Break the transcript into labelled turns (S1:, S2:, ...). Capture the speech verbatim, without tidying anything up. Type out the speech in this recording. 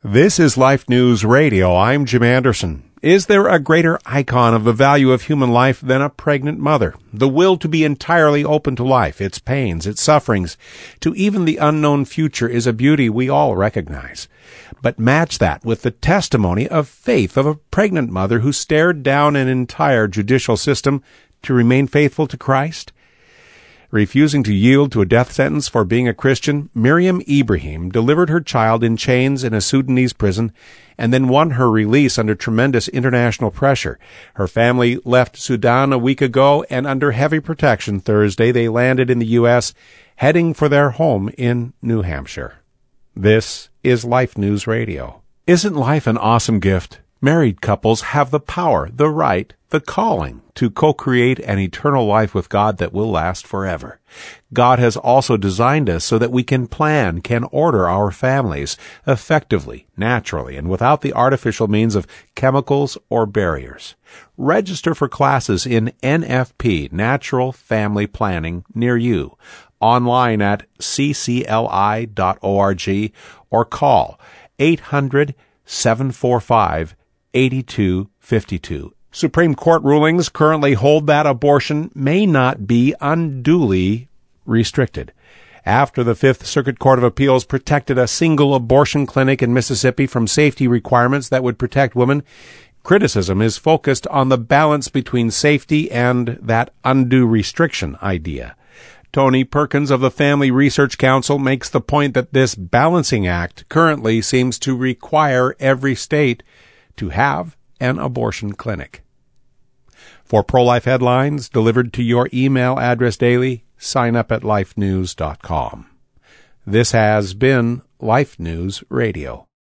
S1: This is Life News Radio. I'm Jim Anderson. Is there a greater icon of the value of human life than a pregnant mother? The will to be entirely open to life, its pains, its sufferings, to even the unknown future is a beauty we all recognize. But match that with the testimony of faith of a pregnant mother who stared down an entire judicial system to remain faithful to Christ. Refusing to yield to a death sentence for being a Christian, Miriam Ibrahim delivered her child in chains in a Sudanese prison and then won her release under tremendous international pressure. Her family left Sudan a week ago, and under heavy protection Thursday they landed in the U S, heading for their home in New Hampshire. This is Life News Radio. Isn't life an awesome gift? Married couples have the power, the right, the calling to co-create an eternal life with God that will last forever. God has also designed us so that we can plan, can order our families effectively, naturally, and without the artificial means of chemicals or barriers. Register for classes in N F P, Natural Family Planning, near you, online at c c l i dot org or call eight hundred, seven four five, eight two five two. Supreme Court rulings currently hold that abortion may not be unduly restricted. After the Fifth Circuit Court of Appeals protected a single abortion clinic in Mississippi from safety requirements that would protect women, criticism is focused on the balance between safety and that undue restriction idea. Tony Perkins of the Family Research Council makes the point that this balancing act currently seems to require every state to have an abortion clinic. For pro-life headlines delivered to your email address daily, sign up at life news dot com. This has been Life News Radio.